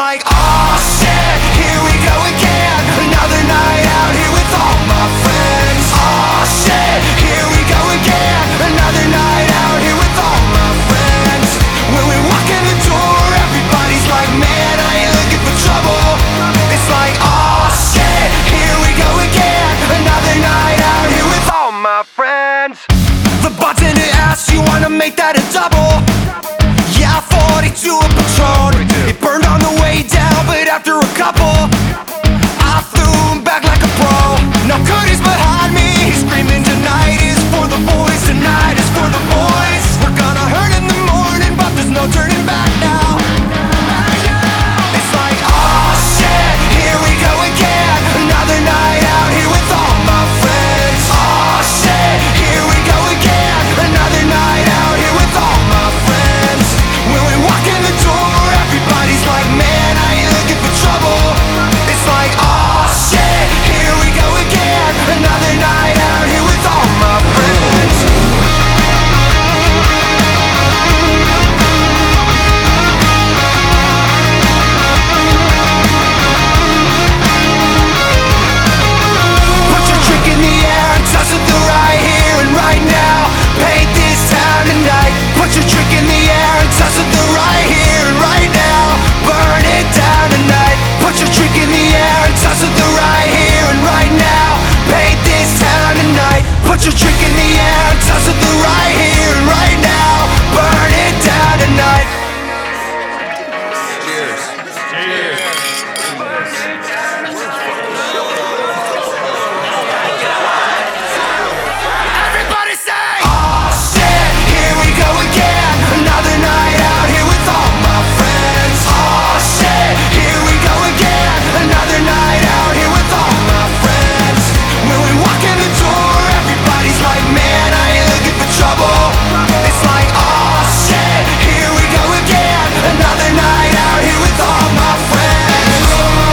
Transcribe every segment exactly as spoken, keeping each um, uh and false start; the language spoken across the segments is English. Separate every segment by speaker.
Speaker 1: like, oh shit, here we go again. Another night out here with all my friends. Oh shit, here we go again. Another night out here with all my friends. When we walk in the door, everybody's like, man, I ain't looking for trouble. It's like, oh shit, here we go again. Another night out here with all my friends. The bartender asks, you wanna make that a double? Yeah, forty-two a Patron. It burned on the way down, but after a couple I threw him back like a pro. Now Cody's behind me, he's screaming, tonight is for the boys, tonight is for the boys. We're gonna hurt in the morning, but there's no turning back now. It's like, oh shit, here we go again. Another night out here with all my friends. Oh shit, here we go again. Another night out here with all my friends. When we walk in the door, everybody's like, man, I ain't looking for trouble. It's like, oh shit, here we go again. Another night out here with all my friends. Put your drink in the air and toss it the right here and right now. Paint this town tonight. Put your drink in the air and toss it the right here and right now. Burn it down tonight. Put your drink in the air and toss it the right here and right now. Paint this town tonight. Put your drink in the air and toss it the right here and right now. Burn it down tonight. Cheers. Cheers. Everybody say, oh shit, here we go again. Another night out here with all my friends. Oh shit, here we go again. Another night out here with all my friends. When we walk in the door, everybody's like, man, I ain't looking for trouble. It's like, oh shit, here we go again. Another night out here with all my friends.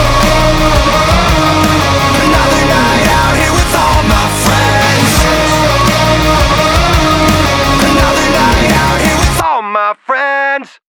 Speaker 1: Another night out here with all my friends. Another night out here with all my friends.